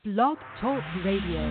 Blog Talk Radio.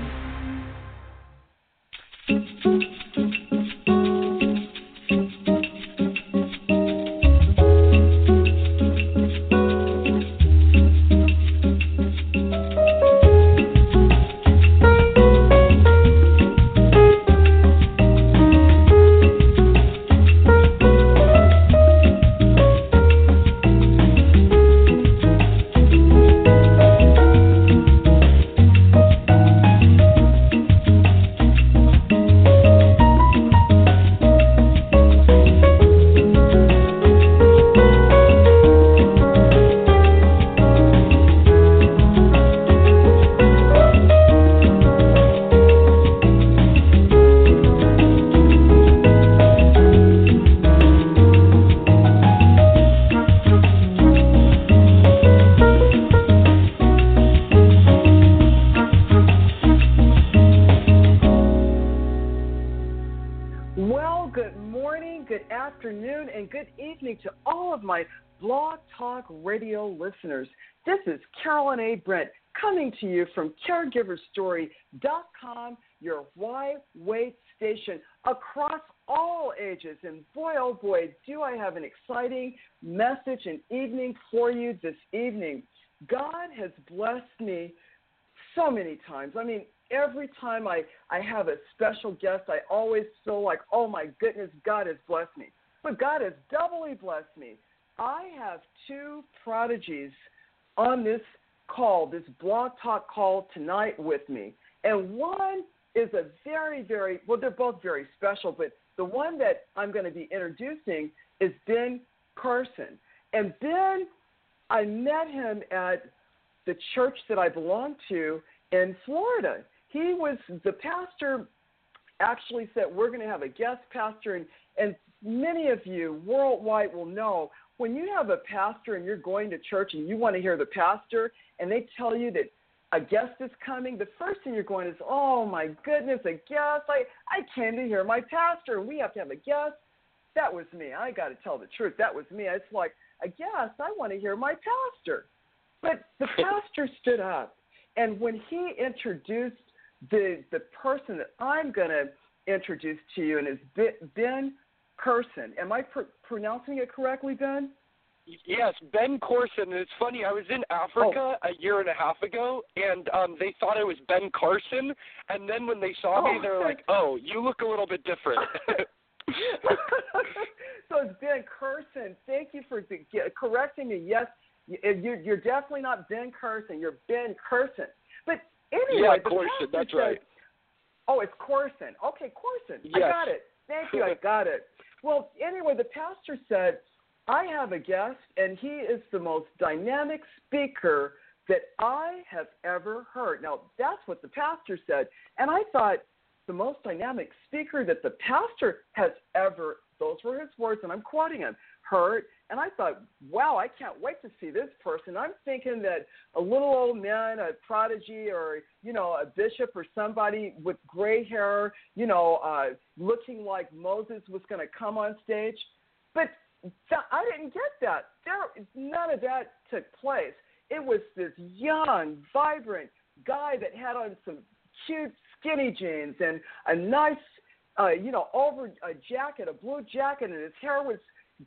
Blog Talk Radio listeners. This is Carolyn A. Brent coming to you from CaregiverStory.com, your YWAIT station across all ages. And boy, oh boy, do I have an exciting message and evening for you this evening. God has blessed me so many times. I mean, every time I have a special guest, I always feel like, oh my goodness, God has blessed me. But God has doubly blessed me. I have two prodigies on this call, this Blog Talk call tonight with me. And one is a very, very, well, they're both very special, but the one that I'm going to be introducing is Ben Carson. And Ben, I met him at the church that I belong to in Florida. He was, the pastor actually said, we're going to have a guest pastor, and many of you worldwide will know when you have a pastor and you're going to church and you want to hear the pastor and they tell you that a guest is coming, the first thing you're going is, oh, my goodness, a guest. I came to hear my pastor and we have to have a guest. That was me. I got to tell the truth. That was me. It's like, a guest, I want to hear my pastor. But the pastor stood up, and when he introduced the person that I'm going to introduce to you, and is Ben Carson. Am I pronouncing it correctly, Ben? Yes, Ben Carson. It's funny, I was in Africa a year and a half ago, and they thought I was Ben Carson, and then when they saw me, they were like, oh, you look a little bit different. So it's Ben Carson. Thank you for correcting me. Yes, you're definitely not Ben Carson. You're Ben Carson. But anyway. Yeah, Carson, that's right. Oh, it's Carson. Okay, Carson. Yes. I got it. Thank you. I got it. Well, anyway, the pastor said, I have a guest, and he is the most dynamic speaker that I have ever heard. Now, that's what the pastor said. And I thought, the most dynamic speaker that the pastor has ever, those were his words, and I'm quoting him, heard. And I thought, wow, I can't wait to see this person. I'm thinking that a little old man, a prodigy, or, a bishop or somebody with gray hair, looking like Moses was going to come on stage. But I didn't get that. None of that took place. It was this young, vibrant guy that had on some cute skinny jeans and a nice, over a jacket, a blue jacket, and his hair was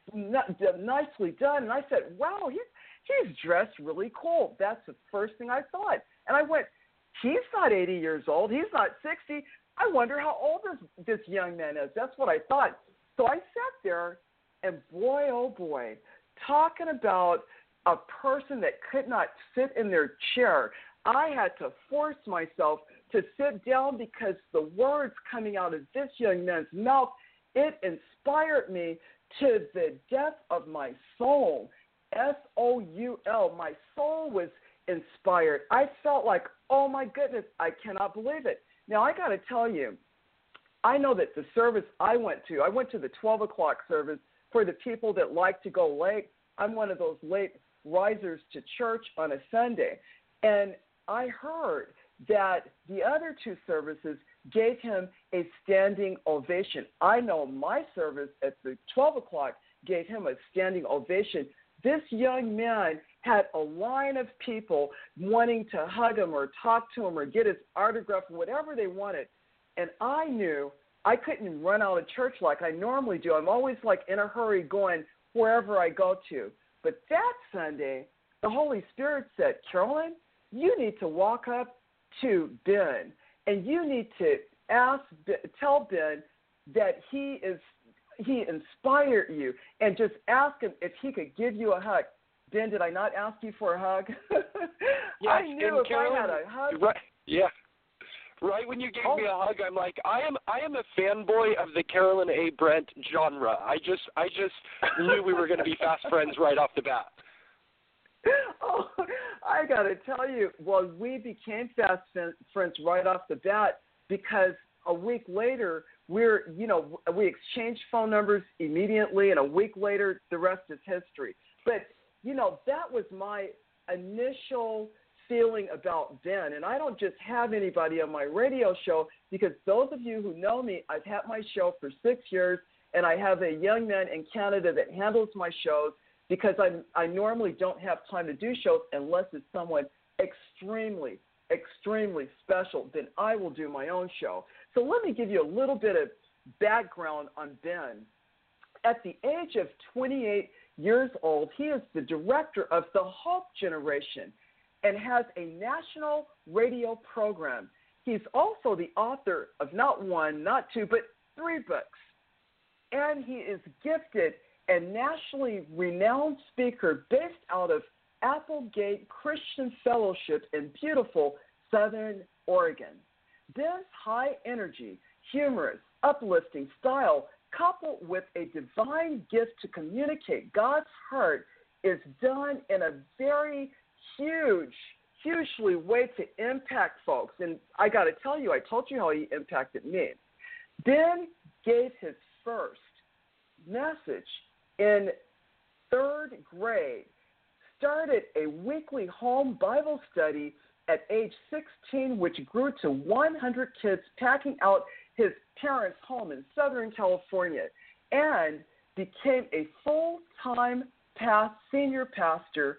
nicely done. And I said, wow, he's dressed really cool. That's the first thing I thought. And I went, he's not 80 years old. He's not 60. I wonder how old this young man is. That's what I thought. So I sat there, and boy, oh boy, talking about a person that could not sit in their chair. I had to force myself to sit down because the words coming out of this young man's mouth, it inspired me to the depth of my soul. S-O-U-L. My soul was inspired. I felt like, oh my goodness, I cannot believe it. Now, I got to tell you, I know that the service I went to the 12 o'clock service for the people that like to go late. I'm one of those late risers to church on a Sunday. And I heard that the other two services gave him a standing ovation. I know my service at the 12 o'clock gave him a standing ovation. This young man had a line of people wanting to hug him or talk to him or get his autograph, whatever they wanted. And I knew I couldn't run out of church like I normally do. I'm always like in a hurry going wherever I go to. But that Sunday, the Holy Spirit said, Carolyn, you need to walk up to Ben, and you need to tell Ben that he inspired you, and just ask him if he could give you a hug. Ben, did I not ask you for a hug? Yes, I knew if Carolyn, I had a hug. Right, yeah. Right when you gave me a hug, I'm like, I am a fanboy of the Carolyn A. Brent genre. I just knew we were going to be fast friends right off the bat. Oh, I got to tell you, well, we became fast friends right off the bat because a week later, we exchanged phone numbers immediately, and a week later, the rest is history. But, that was my initial feeling about Ben. And I don't just have anybody on my radio show, because those of you who know me, I've had my show for 6 years, and I have a young man in Canada that handles my shows, because I normally don't have time to do shows unless it's someone extremely, extremely special. Then I will do my own show. So let me give you a little bit of background on Ben. At the age of 28 years old, he is the director of the Hope Generation and has a national radio program. He's also the author of not one, not two, but 3 books. And he is gifted and nationally renowned speaker based out of Applegate Christian Fellowship in beautiful Southern Oregon. Ben's high energy, humorous, uplifting style, coupled with a divine gift to communicate God's heart, is done in a very hugely way to impact folks. And I got to tell you, I told you how he impacted me. Ben gave his first message in 3rd grade, started a weekly home Bible study at age 16, which grew to 100 kids packing out his parents' home in Southern California, and became a full-time senior pastor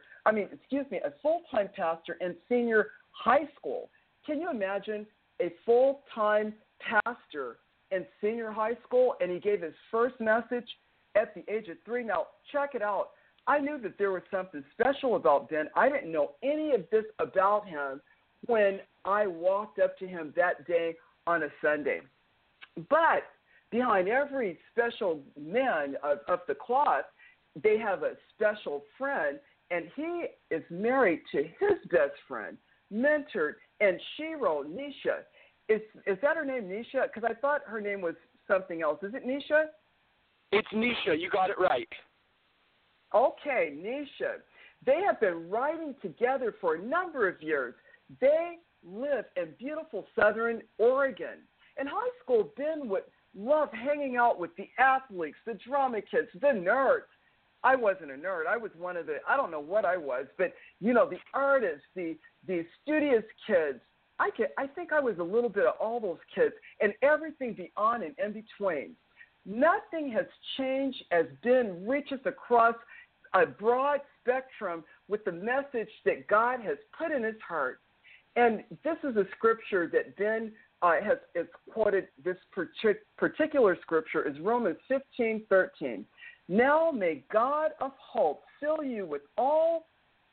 in senior high school. Can you imagine a full-time pastor in senior high school? And he gave his first message at the age of 3. Now, check it out. I knew that there was something special about Ben. I didn't know any of this about him when I walked up to him that day on a Sunday. But behind every special man of the cloth, they have a special friend, and he is married to his best friend, mentored, and she wrote Nisha. Is that her name, Nisha? Because I thought her name was something else. Is it Nisha? It's Nisha. You got it right. Okay, Nisha. They have been writing together for a number of years. They live in beautiful Southern Oregon. In high school, Ben would love hanging out with the athletes, the drama kids, the nerds. I wasn't a nerd. I was one of the, I don't know what I was, but, the artists, the studious kids. I think I was a little bit of all those kids and everything beyond and in between. Nothing has changed as Ben reaches across a broad spectrum with the message that God has put in his heart. And this is a scripture that Ben has quoted. This particular scripture is Romans 15:13. Now may God of hope fill you all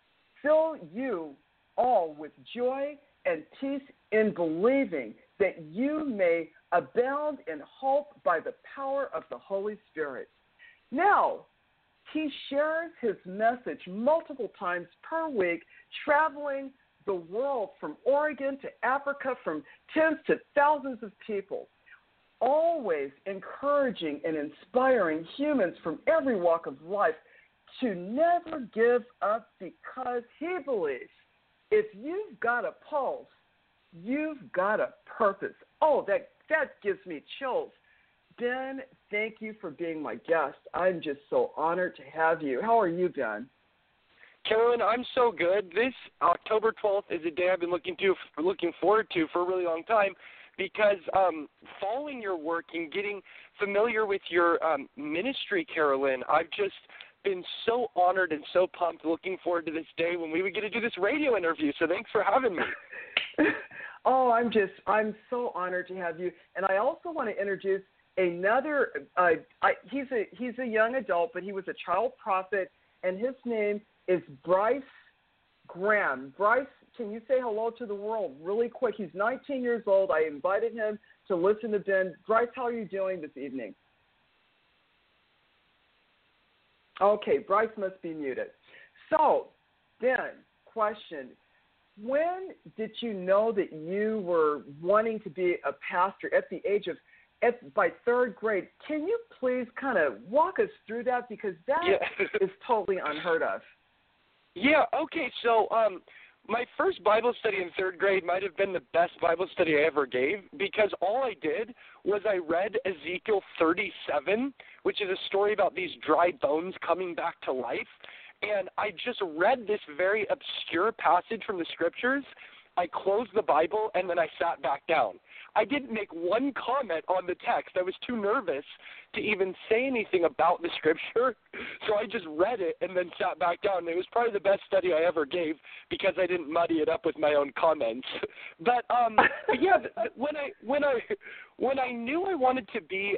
with joy and peace in believing, that you may abound in hope by the power of the Holy Spirit. Now, he shares his message multiple times per week, traveling the world from Oregon to Africa, from tens to thousands of people, always encouraging and inspiring humans from every walk of life to never give up, because he believes if you've got a pulse, you've got a purpose. Oh, that gives me chills. Ben, thank you for being my guest. I'm just so honored to have you. How are you, Ben? Carolyn, I'm so good. This October 12th is a day I've been looking forward to for a really long time, because following your work and getting familiar with your ministry, Carolyn, I've just been so honored and so pumped, looking forward to this day when we would get to do this radio interview. So thanks for having me. Oh, I'm so honored to have you. And I also want to introduce another, he's a young adult, but he was a child prophet, and his name is Bryce Graham. Bryce, can you say hello to the world really quick? He's 19 years old. I invited him to listen to Ben. Bryce, how are you doing this evening? Okay, Bryce must be muted. So, Ben, question. When did you know that you were wanting to be a pastor at the age of, by third grade? Can you please kind of walk us through that? Because that is totally unheard of. Yeah, okay, so my first Bible study in third grade might have been the best Bible study I ever gave, because all I did was I read Ezekiel 37, which is a story about these dry bones coming back to life. And I just read this very obscure passage from the scriptures. I closed the Bible, and then I sat back down. I didn't make one comment on the text. I was too nervous to even say anything about the scripture, so I just read it and then sat back down. It was probably the best study I ever gave because I didn't muddy it up with my own comments. But yeah, when I knew I wanted to be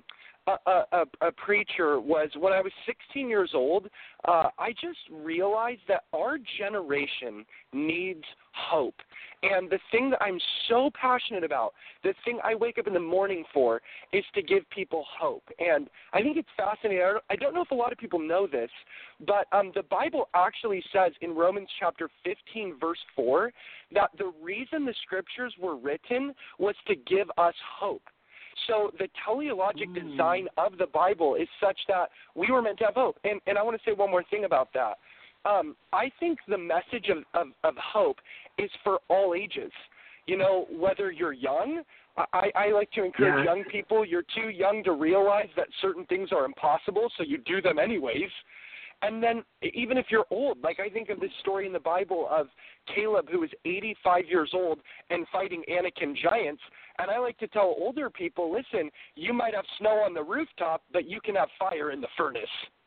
a preacher was when I was 16 years old. I just realized that our generation needs hope. And the thing that I'm so passionate about, the thing I wake up in the morning for, is to give people hope. And I think it's fascinating. I don't know if a lot of people know this, but the Bible actually says in Romans chapter 15, verse 4, that the reason the scriptures were written was to give us hope. So the teleologic design of the Bible is such that we were meant to have hope. And I want to say one more thing about that. I think the message of hope is for all ages. You know, whether you're young, I like to encourage young people, you're too young to realize that certain things are impossible, so you do them anyways. And then even if you're old, like I think of this story in the Bible of Caleb, who was 85 years old and fighting Anakim giants. And I like to tell older people, listen, you might have snow on the rooftop, but you can have fire in the furnace.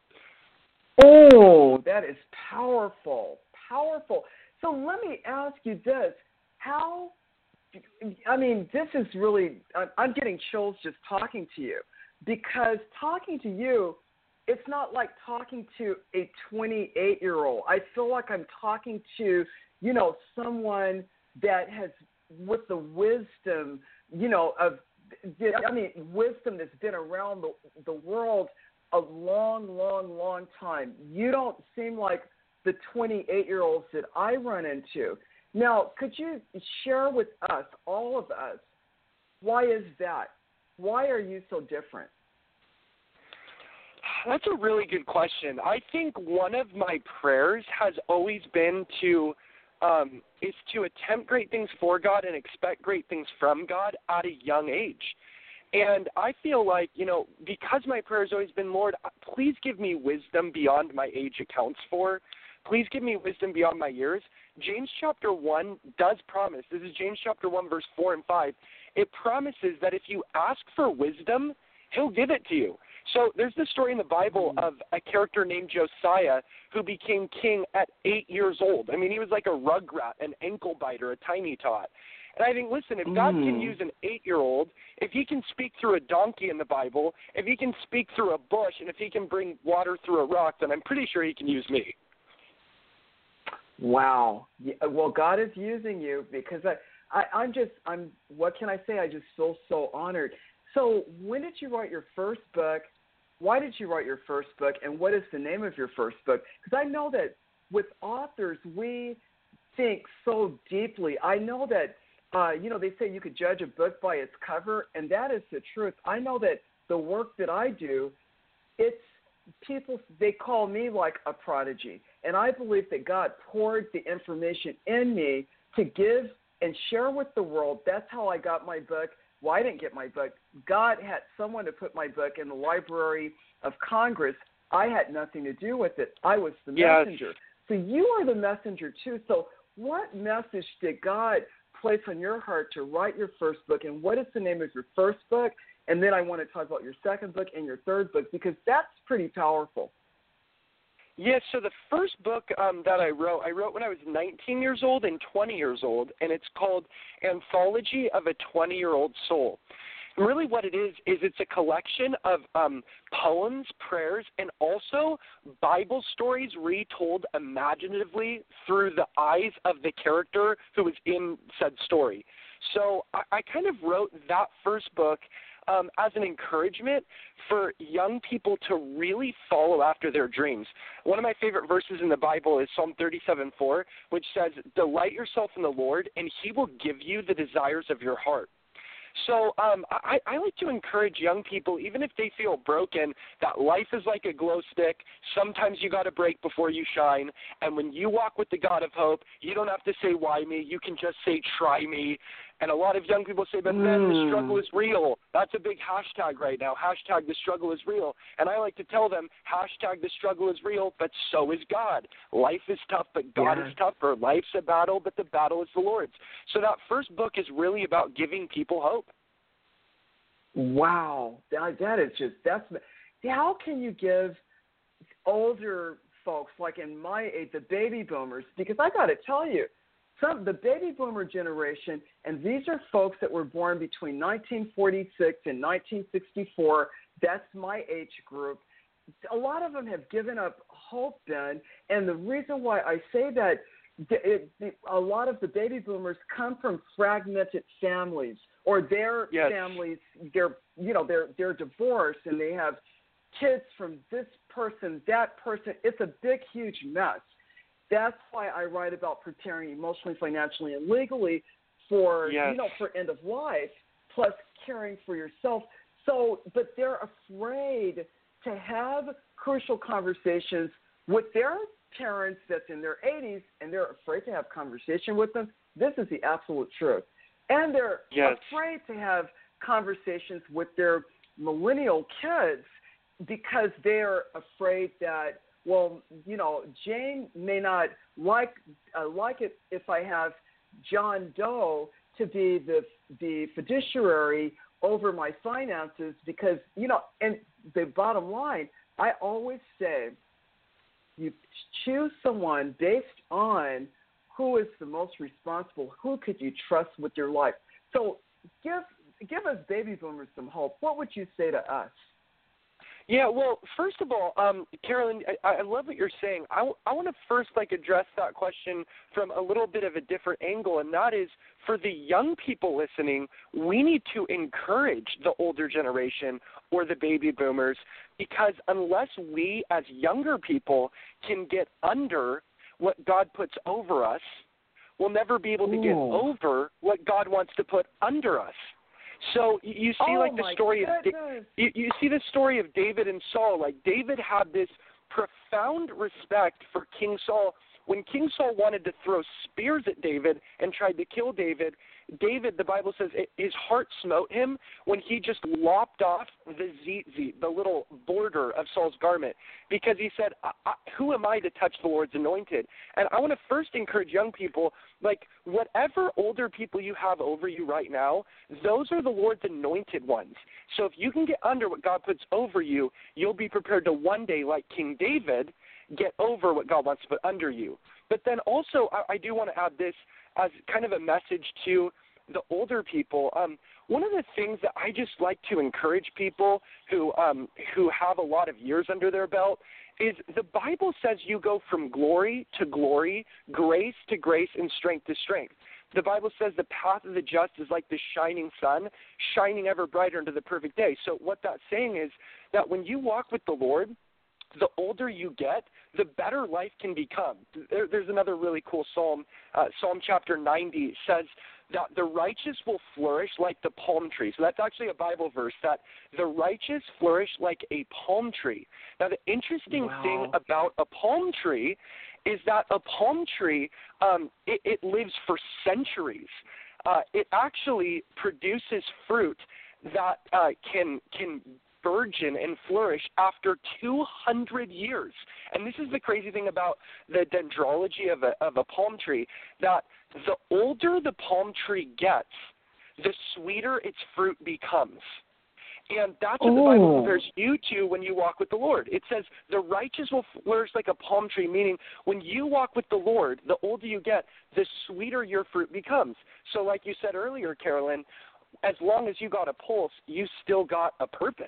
Oh, that is powerful, powerful. So let me ask you this. This is really, I'm getting chills just talking to you, because talking to you, it's not like talking to a 28-year-old. I feel like I'm talking to, someone that has, with the wisdom, wisdom that's been around the world a long, long, long time. You don't seem like the 28-year-olds that I run into. Now, could you share with us, all of us, why is that? Why are you so different? That's a really good question. I think one of my prayers has always been to attempt great things for God and expect great things from God at a young age. And I feel like, because my prayer has always been, Lord, please give me wisdom beyond my age accounts for. Please give me wisdom beyond my years. James chapter 1 does promise, this is James chapter 1, verse 4 and 5, it promises that if you ask for wisdom, he'll give it to you. So there's this story in the Bible of a character named Josiah who became king at 8 years old. I mean, he was like a rugrat, an ankle biter, a tiny tot. And I think, listen, if God can use an 8-year-old, if he can speak through a donkey in the Bible, if he can speak through a bush, and if he can bring water through a rock, then I'm pretty sure he can use me. Wow. Well, God is using you, because I'm what can I say? I just feel so honored. So when did you write your first book? Why did you write your first book? And what is the name of your first book? Because I know that with authors, we think so deeply. I know that, they say you could judge a book by its cover, and that is the truth. I know that the work that I do, they call me like a prodigy. And I believe that God poured the information in me to give and share with the world. That's how I got my book. Well, I didn't get my book. God had someone to put my book in the Library of Congress. I had nothing to do with it. I was the messenger. So you are the messenger too. So what message did God place on your heart to write your first book, and what is the name of your first book? And then I want to talk about your second book and your third book, because that's pretty powerful. Yes, so the first book that I wrote when I was 19 years old and 20 years old, and it's called Anthology of a 20-Year-Old Soul. And really what it is it's a collection of poems, prayers, and also Bible stories retold imaginatively through the eyes of the character who was in said story. So I kind of wrote that first book as an encouragement for young people to really follow after their dreams. One of my favorite verses in the Bible is Psalm 37:4, which says, "Delight yourself in the Lord, and he will give you the desires of your heart." So I like to encourage young people, even if they feel broken, that life is like a glow stick. Sometimes you got to break before you shine. And when you walk with the God of hope, you don't have to say, why me? You can just say, try me. And a lot of young people say, but then the struggle is real. That's a big hashtag right now. Hashtag the struggle is real. And I like to tell them, hashtag the struggle is real, but so is God. Life is tough, but God is tougher. Life's a battle, but the battle is the Lord's. So that first book is really about giving people hope. Wow. That is just, how can you give older folks, like in my age, the baby boomers, because I got to tell you, the baby boomer generation, and these are folks that were born between 1946 and 1964. That's my age group. A lot of them have given up hope, Ben. And the reason why I say that, a lot of the baby boomers come from fragmented families, or their families, they're divorced and they have kids from this person, that person. It's a big, huge mess. That's why I write about preparing emotionally, financially, and legally for for end of life, plus caring for yourself. So, but they're afraid to have crucial conversations with their parents that's in their 80s, and they're afraid to have conversation with them. This is the absolute truth. And they're afraid to have conversations with their millennial kids because they're afraid that, well, Jane may not like it if I have John Doe to be the fiduciary over my finances because, and the bottom line, I always say you choose someone based on who is the most responsible, who could you trust with your life. So give us baby boomers some hope. What would you say to us? Yeah, well, first of all, Carolyn, I love what you're saying. I want to first address that question from a little bit of a different angle, and that is for the young people listening, we need to encourage the older generation or the baby boomers because unless we as younger people can get under what God puts over us, we'll never be able to get over what God wants to put under us. So you see, the story of you see the story of David and Saul. Like David had this profound respect for King Saul. When King Saul wanted to throw spears at David and tried to kill David, the Bible says, his heart smote him when he just lopped off the zitzit, the little border of Saul's garment, because he said, who am I to touch the Lord's anointed? And I want to first encourage young people, whatever older people you have over you right now, those are the Lord's anointed ones. So if you can get under what God puts over you, you'll be prepared to one day, like King David, get over what God wants to put under you. But then also, I do want to add this as kind of a message to the older people. One of the things that I just like to encourage people who have a lot of years under their belt is the Bible says you go from glory to glory, grace to grace, and strength to strength. The Bible says the path of the just is like the shining sun, shining ever brighter into the perfect day. So what that's saying is that when you walk with the Lord, the older you get, the better life can become. There's another really cool psalm. Psalm chapter 90 says that the righteous will flourish like the palm tree. So that's actually a Bible verse, that the righteous flourish like a palm tree. Now, the interesting thing about a palm tree is that a palm tree, it lives for centuries. It actually produces fruit that can burgeon and flourish after 200 years. And this is the crazy thing about the dendrology of a palm tree, that the older the palm tree gets, the sweeter its fruit becomes. And that's what the Bible compares you to when you walk with the Lord. It says the righteous will flourish like a palm tree, meaning when you walk with the Lord, the older you get, the sweeter your fruit becomes. So like you said earlier, Carolyn, as long as you got a pulse, you still got a purpose.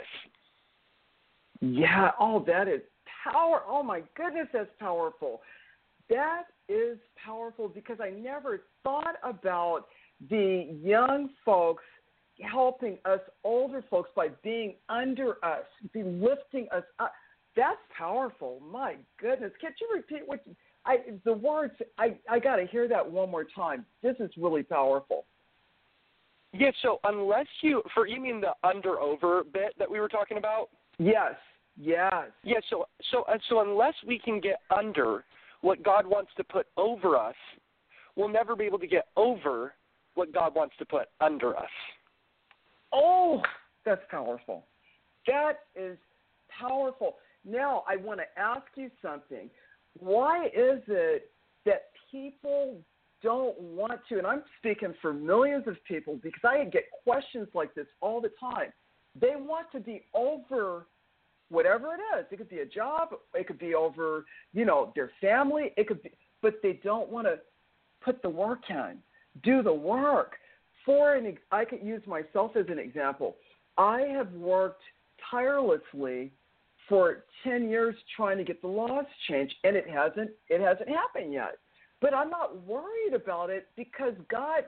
Yeah, that is power. Oh, my goodness, that's powerful. That is powerful because I never thought about the young folks helping us older folks by being under us, be lifting us up. That's powerful. My goodness. Can't you repeat the words? I got to hear that one more time. This is really powerful. Yeah, so unless you mean the under-over bit that we were talking about? Yes. Yeah, so unless we can get under what God wants to put over us, we'll never be able to get over what God wants to put under us. Oh, that's powerful. That is powerful. Now, I want to ask you something. Why is it that people don't want to, and I'm speaking for millions of people because I get questions like this all the time. They want to be over whatever it is. It could be a job. It could be over, their family. It could be, but they don't want to put the work in, do the work. I could use myself as an example. I have worked tirelessly for 10 years trying to get the laws changed, and it hasn't happened yet. But I'm not worried about it because God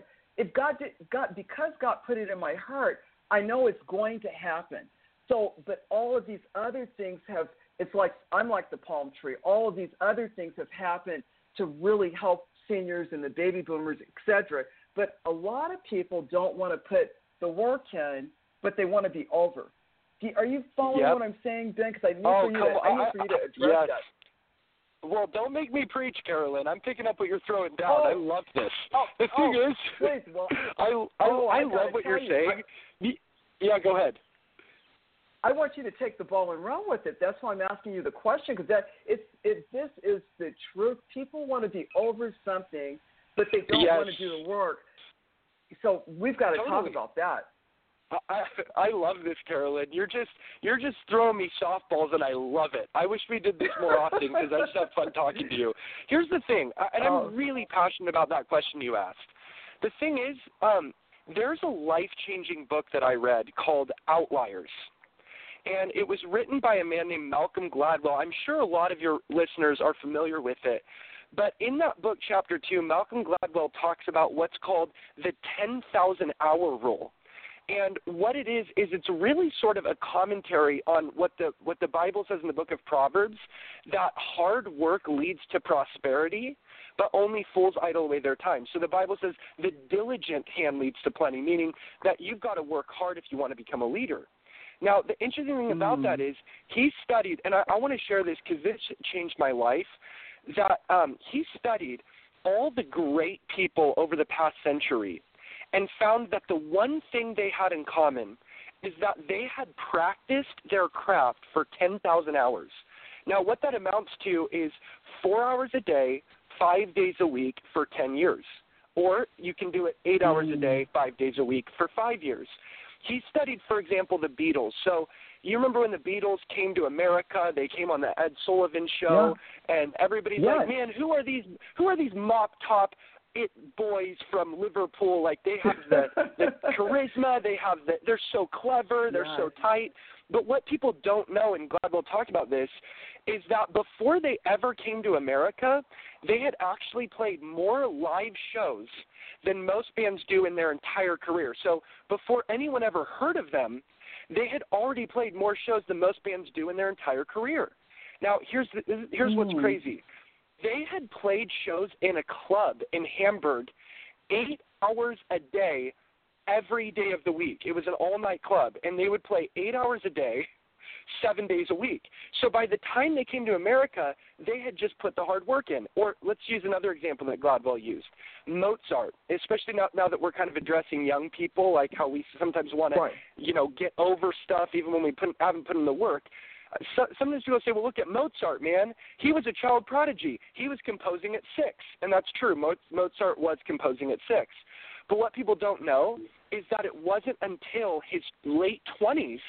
put it in my heart, I know it's going to happen. So, but all of these other things I'm like the palm tree. All of these other things have happened to really help seniors and the baby boomers, et cetera. But a lot of people don't want to put the work in, but they want to be over. Are you following what I'm saying, Ben? Because I need for you to address that. Well, don't make me preach, Carolyn. I'm picking up what you're throwing down. I love this. The thing is, please, I love what you're saying. Yeah, go ahead. I want you to take the ball and run with it. That's why I'm asking you the question, because this is the truth. People want to be over something, but they don't want to do the work. So we've got to talk about that. I love this, Carolyn. You're just throwing me softballs, and I love it. I wish we did this more often because I just have fun talking to you. Here's the thing, and I'm really passionate about that question you asked. The thing is, there's a life-changing book that I read called Outliers, and it was written by a man named Malcolm Gladwell. I'm sure a lot of your listeners are familiar with it. But in that book, Chapter 2, Malcolm Gladwell talks about what's called the 10,000-hour rule. And what it is it's really sort of a commentary on what the Bible says in the book of Proverbs, that hard work leads to prosperity, but only fools idle away their time. So the Bible says the diligent hand leads to plenty, meaning that you've got to work hard if you want to become a leader. Now, the interesting thing about that is he studied, and I want to share this because this changed my life, that he studied all the great people over the past century and found that the one thing they had in common is that they had practiced their craft for 10,000 hours. Now, what that amounts to is 4 hours a day, 5 days a week for 10 years. Or you can do it 8 hours a day, 5 days a week for 5 years. He studied, for example, the Beatles. So you remember when the Beatles came to America, they came on the Ed Sullivan Show, and everybody's like, man, who are these mop-top it boys from Liverpool? Like, they have the charisma, they're so clever, they're so tight. But what people don't know, and Gladwell talked about this, is that before they ever came to America, they had actually played more live shows than most bands do in their entire career. So before anyone ever heard of them, they had already played more shows than most bands do in their entire career. Now, here's what's crazy. They had played shows in a club in Hamburg 8 hours a day every day of the week. It was an all-night club, and they would play 8 hours a day, 7 days a week. So by the time they came to America, they had just put the hard work in. Or let's use another example that Gladwell used. Mozart, especially now that we're kind of addressing young people, like how we sometimes want to, get over stuff even when we haven't put in the work. Sometimes people say, well, look at Mozart, man. He was a child prodigy. He was composing at 6. And that's true. Mozart was composing at 6. But what people don't know is that it wasn't until his late 20s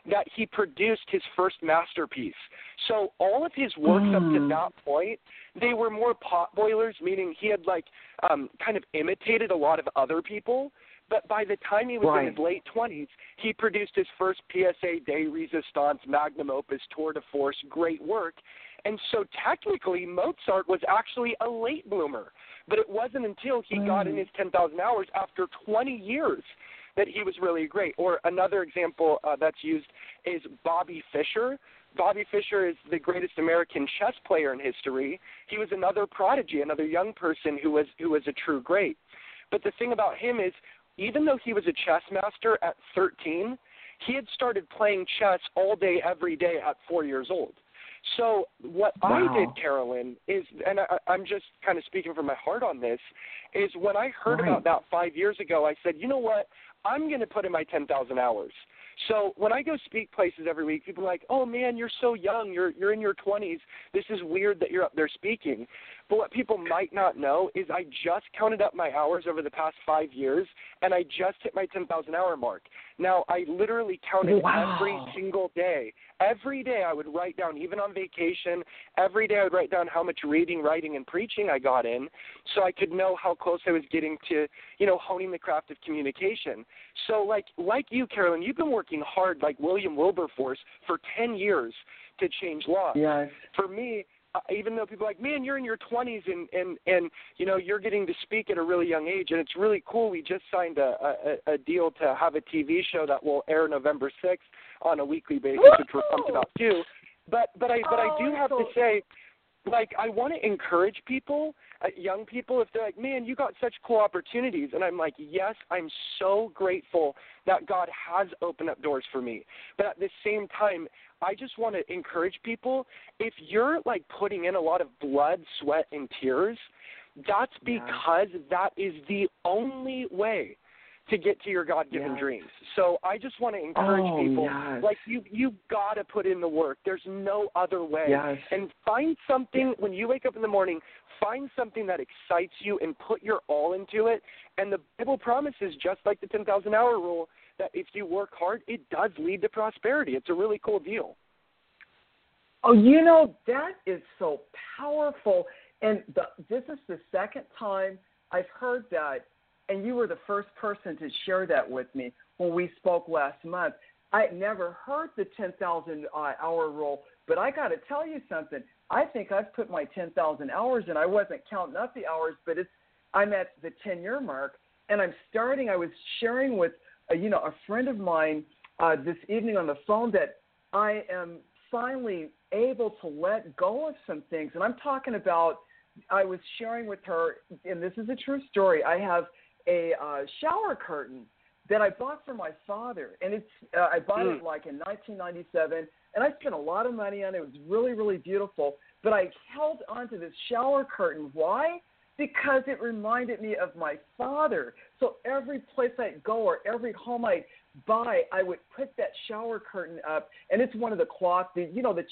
that he produced his first masterpiece. So all of his works up to that point, they were more pot boilers, meaning he had kind of imitated a lot of other people. But by the time he was in his late 20s, he produced his first PSA de Resistance, magnum opus, tour de force, great work. And so technically, Mozart was actually a late bloomer. But it wasn't until he got in his 10,000 hours after 20 years that he was really great. Or another example that's used is Bobby Fischer. Bobby Fischer is the greatest American chess player in history. He was another prodigy, another young person who was a true great. But the thing about him is, even though he was a chess master at 13, he had started playing chess all day, every day at 4 years old. So what I did, Carolyn, is, and I'm just kind of speaking from my heart on this, is when I heard about that 5 years ago, I said, you know what, I'm going to put in my 10,000 hours. So when I go speak places every week, people are like, oh, man, you're so young. You're in your 20s. This is weird that you're up there speaking. But what people might not know is I just counted up my hours over the past 5 years, and I just hit my 10,000-hour mark. Now, I literally counted every single day. Every day I would write down, even on vacation, every day I would write down how much reading, writing, and preaching I got in so I could know how close I was getting to, honing the craft of communication. So like you, Carolyn, you've been working hard like William Wilberforce for 10 years to change laws. Yes. For me, even though people are like, man, you're in your 20s and you're getting to speak at a really young age, and it's really cool. We just signed a deal to have a TV show that will air November 6th on a weekly basis, which we're pumped about too. But I do have to say, I want to encourage people, young people, if they're like, man, you got such cool opportunities. And I'm like, yes, I'm so grateful that God has opened up doors for me. But at the same time, I just want to encourage people, if you're putting in a lot of blood, sweat, and tears, that's because that is the only way to get to your God-given dreams. So I just want to encourage people, you've got to put in the work. There's no other way. Yes. And find something, when you wake up in the morning, find something that excites you and put your all into it. And the Bible promises, just like the 10,000-hour rule, that if you work hard, it does lead to prosperity. It's a really cool deal. Oh, that is so powerful. And this is the second time I've heard that. And you were the first person to share that with me when we spoke last month. I never heard the 10,000-hour rule, but I got to tell you something. I think I've put my 10,000 hours in. I wasn't counting up the hours, but I'm at the 10-year mark, and I was sharing with a friend of mine this evening on the phone that I am finally able to let go of some things. And I'm talking about, I was sharing with her, and this is a true story. I have a shower curtain that I bought for my father, and I bought it in 1997, and I spent a lot of money on it. It was really, really beautiful, but I held onto this shower curtain. Why? Because it reminded me of my father. So every place I'd go or every home I'd buy, I would put that shower curtain up, and it's one of the cloth that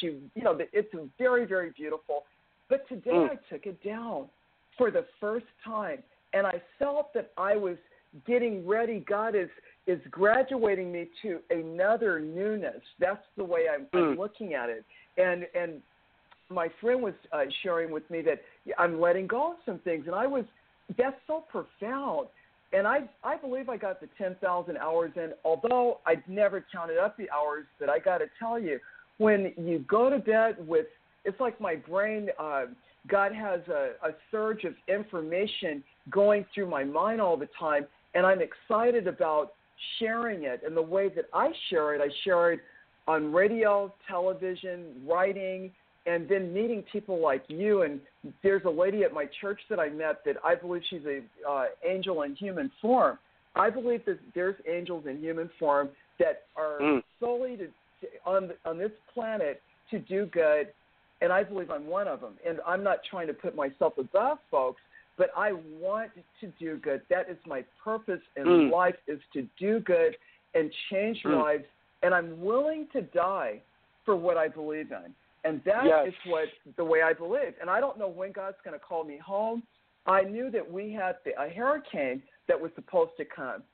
it's very, very beautiful. But today I took it down for the first time. And I felt that I was getting ready. God is graduating me to another newness. That's the way I'm looking at it. And my friend was sharing with me that I'm letting go of some things. And that's so profound. And I believe I got the 10,000 hours in, although I'd never counted up the hours. But I got to tell you, when you go to bed it's like my brain, God has a surge of information going through my mind all the time, and I'm excited about sharing it. And the way that I share it on radio, television, writing, and then meeting people like you. And there's a lady at my church that I met that I believe she's an angel in human form. I believe that there's angels in human form that are solely on this planet to do good, and I believe I'm one of them. And I'm not trying to put myself above folks, but I want to do good. That is my purpose in life, is to do good and change lives. And I'm willing to die for what I believe in. And that is the way I believe. And I don't know when God's going to call me home. I knew that we had a hurricane that was supposed to come.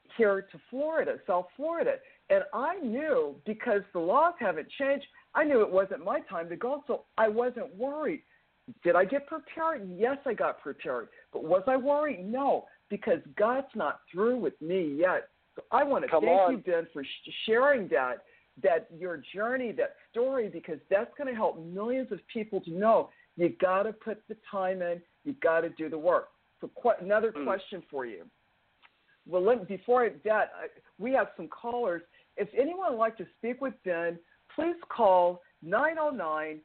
here to Florida, South Florida. And I knew, because the laws haven't changed, I knew it wasn't my time to go, so I wasn't worried. Did I get prepared? Yes, I got prepared. But was I worried? No, because God's not through with me yet. So I want to thank you, Ben, for sharing that your journey, that story, because that's going to help millions of people to know you got to put the time in, you got to do the work. So another question for you. Well, before that, we have some callers. If anyone would like to speak with Ben, please call 909-362-8206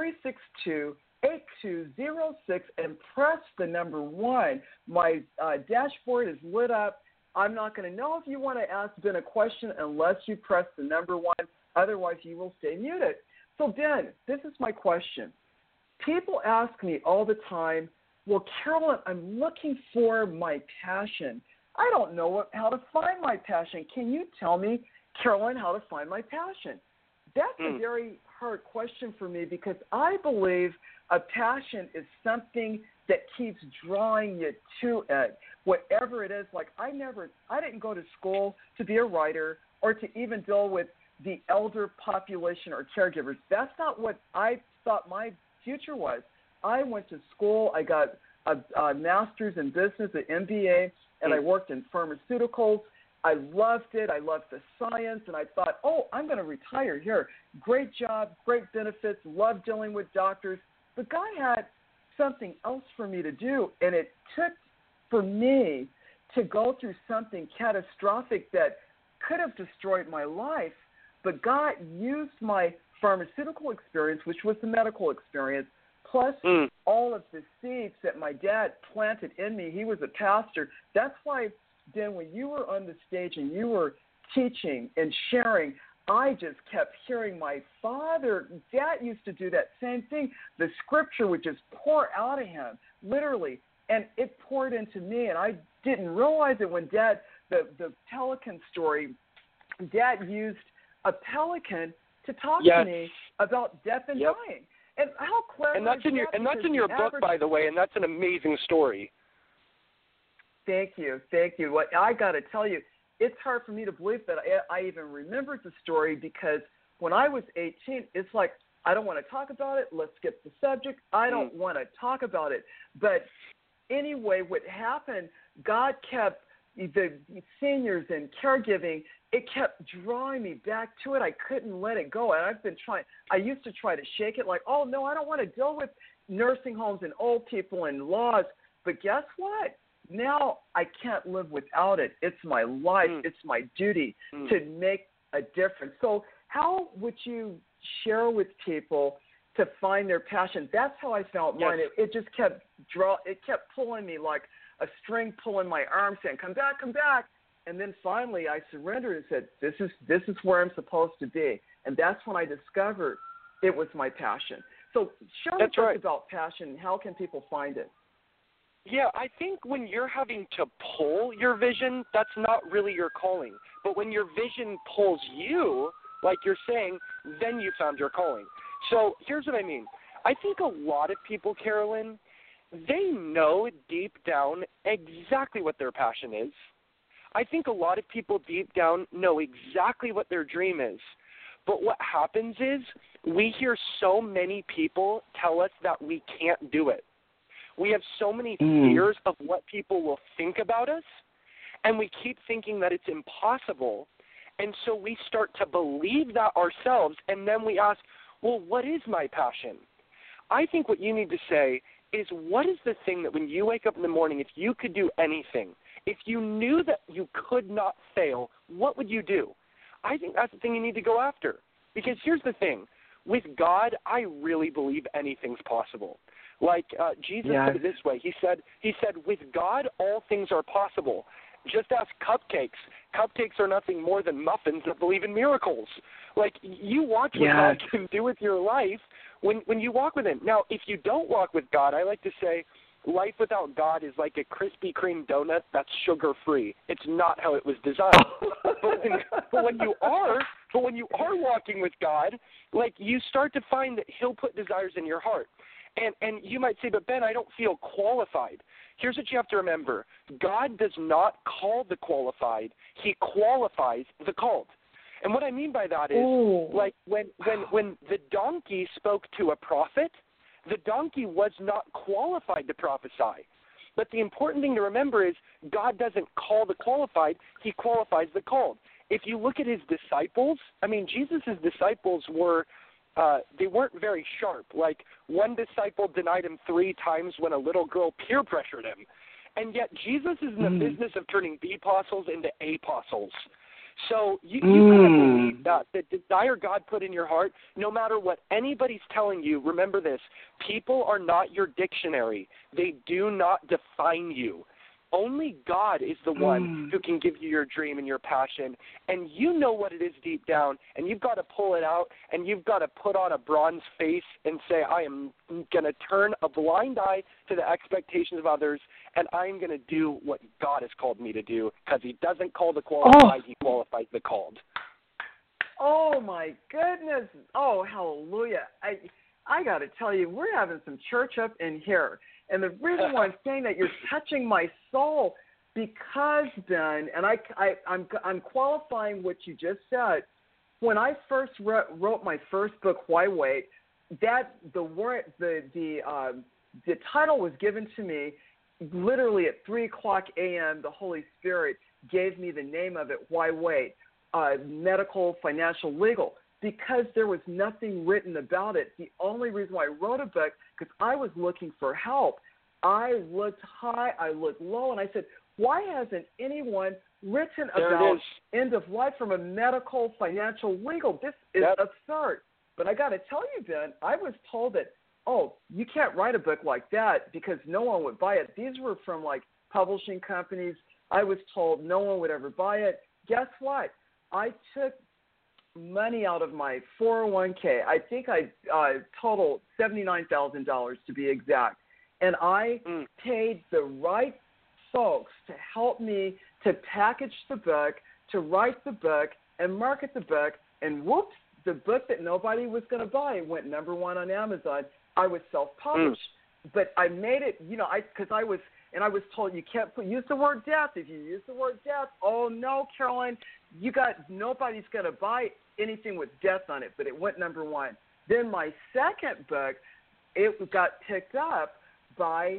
and press the number 1. My dashboard is lit up. I'm not going to know if you want to ask Ben a question unless you press the number 1. Otherwise, you will stay muted. So, Ben, this is my question. People ask me all the time, well, Carolyn, I'm looking for my passion. I don't know how to find my passion. Can you tell me, Carolyn, how to find my passion? That's a very hard question for me, because I believe a passion is something that keeps drawing you to it, whatever it is. Like I didn't go to school to be a writer or to even deal with the elder population or caregivers. That's not what I thought my future was. I went to school. I got a master's in business, an MBA, and I worked in pharmaceuticals. I loved it. I loved the science, and I thought, I'm going to retire here. Great job, great benefits, love dealing with doctors. But God had something else for me to do, and it took for me to go through something catastrophic that could have destroyed my life. But God used my pharmaceutical experience, which was the medical experience, plus all of the seeds that my dad planted in me. He was a pastor. That's why, then, when you were on the stage and you were teaching and sharing, I just kept hearing my father. Dad used to do that same thing. The scripture would just pour out of him, literally, and it poured into me. And I didn't realize it when Dad, the pelican story, Dad used a pelican to talk to me about death and dying. And how clever! And that's in your book, by the way, and that's an amazing story. Thank you. Well, I got to tell you, it's hard for me to believe that I even remembered the story, because when I was 18, it's like, I don't want to talk about it. Let's skip the subject. I don't want to talk about it. But anyway, what happened, God kept the seniors and caregiving, it kept drawing me back to it. I couldn't let it go. And I used to try to shake it like, oh, no, I don't want to deal with nursing homes and old people and laws. But guess what? Now I can't live without it. It's my life. It's my duty to make a difference. So how would you share with people to find their passion? That's how I found mine. It just kept pulling me like a string pulling my arm, saying, come back. And then finally I surrendered and said, this is where I'm supposed to be. And that's when I discovered it was my passion. So share with us about passion. How can people find it? Yeah, I think when you're having to pull your vision, that's not really your calling. But when your vision pulls you, like you're saying, then you found your calling. So here's what I mean. I think a lot of people, Carolyn, they know deep down exactly what their passion is. I think a lot of people deep down know exactly what their dream is. But what happens is we hear so many people tell us that we can't do it. We have so many fears of what people will think about us, and we keep thinking that it's impossible. And so we start to believe that ourselves, and then we ask, well, what is my passion? I think what you need to say is, what is the thing that when you wake up in the morning, if you could do anything, if you knew that you could not fail, what would you do? I think that's the thing you need to go after. Because here's the thing. With God, I really believe anything's possible. Like Jesus put it this way. He said, with God, all things are possible. Just ask cupcakes. Cupcakes are nothing more than muffins that believe in miracles. Like, you watch what God can do with your life when you walk with him. Now, if you don't walk with God, I like to say life without God is like a Krispy Kreme donut that's sugar-free. It's not how it was designed. but when you are walking with God, like, you start to find that he'll put desires in your heart. And you might say, but Ben, I don't feel qualified. Here's what you have to remember. God does not call the qualified. He qualifies the called. And what I mean by that is, like when the donkey spoke to a prophet, the donkey was not qualified to prophesy. But the important thing to remember is God doesn't call the qualified. He qualifies the called. If you look at his disciples, I mean, Jesus' disciples were they weren't very sharp. Like, one disciple denied him 3 times when a little girl peer pressured him. And yet Jesus is in the business of turning B apostles into A apostles. So you got to believe that the desire God put in your heart, no matter what anybody's telling you, remember this, people are not your dictionary. They do not define you. Only God is the one who can give you your dream and your passion, and you know what it is deep down, and you've got to pull it out, and you've got to put on a bronze face and say, I am going to turn a blind eye to the expectations of others, and I'm going to do what God has called me to do, because he doesn't call the qualified, he qualifies the called. Oh, my goodness. Oh, hallelujah. I got to tell you, we're having some church up in here. And the reason why I'm saying that, you're touching my soul, because, Ben, and I'm qualifying what you just said. When I first wrote my first book, Why Wait, that the title was given to me literally at 3:00 a.m. The Holy Spirit gave me the name of it, Why Wait, medical, financial, legal, because there was nothing written about it. The only reason why I wrote a book, because I was looking for help. I looked high, I looked low, and I said, why hasn't anyone written about end of life from a medical, financial, legal? This is absurd. But I got to tell you, Ben, I was told that, oh, you can't write a book like that because no one would buy it. These were from, like, publishing companies. I was told no one would ever buy it. Guess what? I took money out of my 401k. I think I totaled $79,000 to be exact. And I paid the right folks to help me to package the book, to write the book, and market the book. And whoops, the book that nobody was going to buy went #1 on Amazon. I was self-published. But I made it, because I was told you can't use the word death. If you use the word death, oh no, Caroline, nobody's going to buy anything with death on it. But it went #1. Then my second book, it got picked up by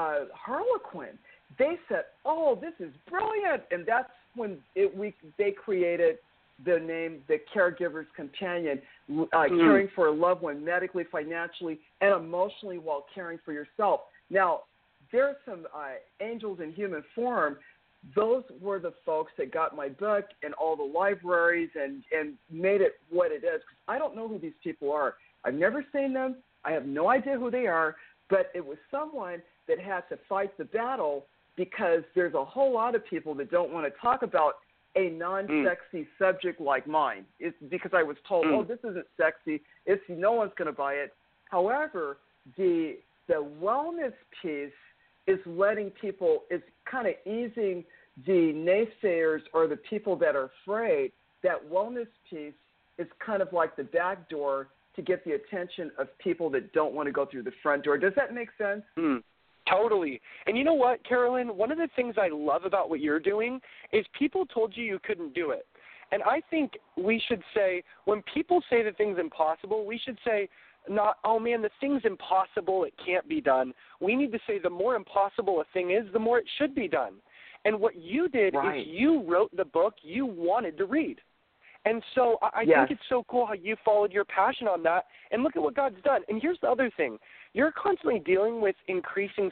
Harlequin. They said, oh, this is brilliant. And that's when they created the name The Caregiver's Companion, caring for a loved one medically, financially, and emotionally while caring for yourself. Now, there's some angels in human form. Those were the folks that got my book in all the libraries and made it what it is. I don't know who these people are. I've never seen them. I have no idea who they are. But it was someone that had to fight the battle, because there's a whole lot of people that don't want to talk about a non-sexy subject like mine. It's because I was told, oh, this isn't sexy. No one's going to buy it. However, the wellness piece is letting people, is kind of easing the naysayers or the people that are afraid. That wellness piece is kind of like the back door to get the attention of people that don't want to go through the front door. Does that make sense? Totally. And you know what, Carolyn? One of the things I love about what you're doing is people told you couldn't do it. And I think we should say, when people say the thing's impossible, we should say, not, oh man, the thing's impossible, it can't be done. We need to say the more impossible a thing is, the more it should be done. And what you did is you wrote the book you wanted to read. And so I think it's so cool how you followed your passion on that, and look at what God's done. And here's the other thing. You're constantly dealing with increasing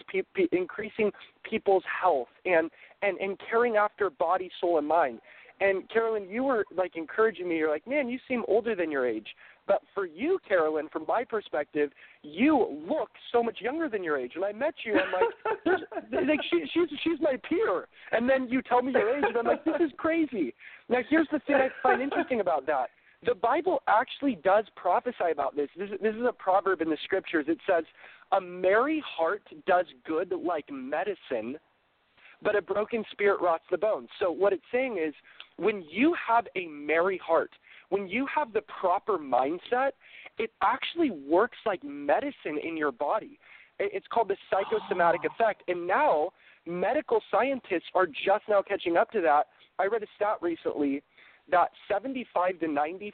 people's health and caring after body, soul, and mind. And, Carolyn, you were, like, encouraging me. You're like, man, you seem older than your age. But for you, Carolyn, from my perspective, you look so much younger than your age. When I met you, I'm like, she's my peer. And then you tell me your age, and I'm like, this is crazy. Now, here's the thing I find interesting about that. The Bible actually does prophesy about this. This is a proverb in the Scriptures. It says, a merry heart does good like medicine, but a broken spirit rots the bones. So what it's saying is, when you have a merry heart, when you have the proper mindset, it actually works like medicine in your body. It's called the psychosomatic effect. And now medical scientists are just now catching up to that. I read a stat recently that 75 to 95%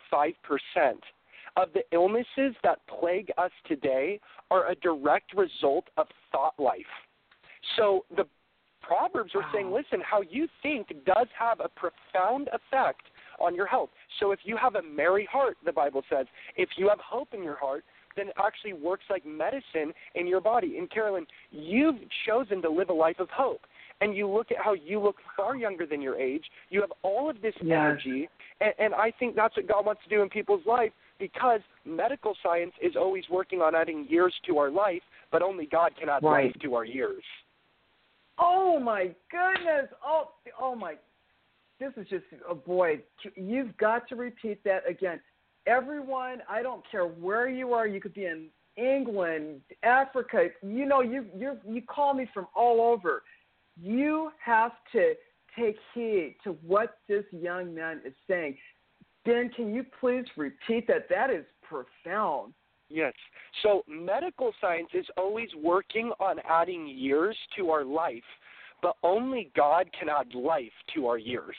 of the illnesses that plague us today are a direct result of thought life. So the Proverbs are saying, listen, how you think does have a profound effect on your health. So if you have a merry heart, the Bible says, if you have hope in your heart, then it actually works like medicine in your body. And Carolyn, you've chosen to live a life of hope. And you look at how you look far younger than your age. You have all of this energy. And I think that's what God wants to do in people's life, because medical science is always working on adding years to our life, but only God can add life to our years. Oh, my goodness. Oh, my. This is just, oh, boy, you've got to repeat that again. Everyone, I don't care where you are. You could be in England, Africa. You know, you call me from all over. You have to take heed to what this young man is saying. Ben, can you please repeat that? That is profound. Yes. So medical science is always working on adding years to our life, but only God can add life to our years.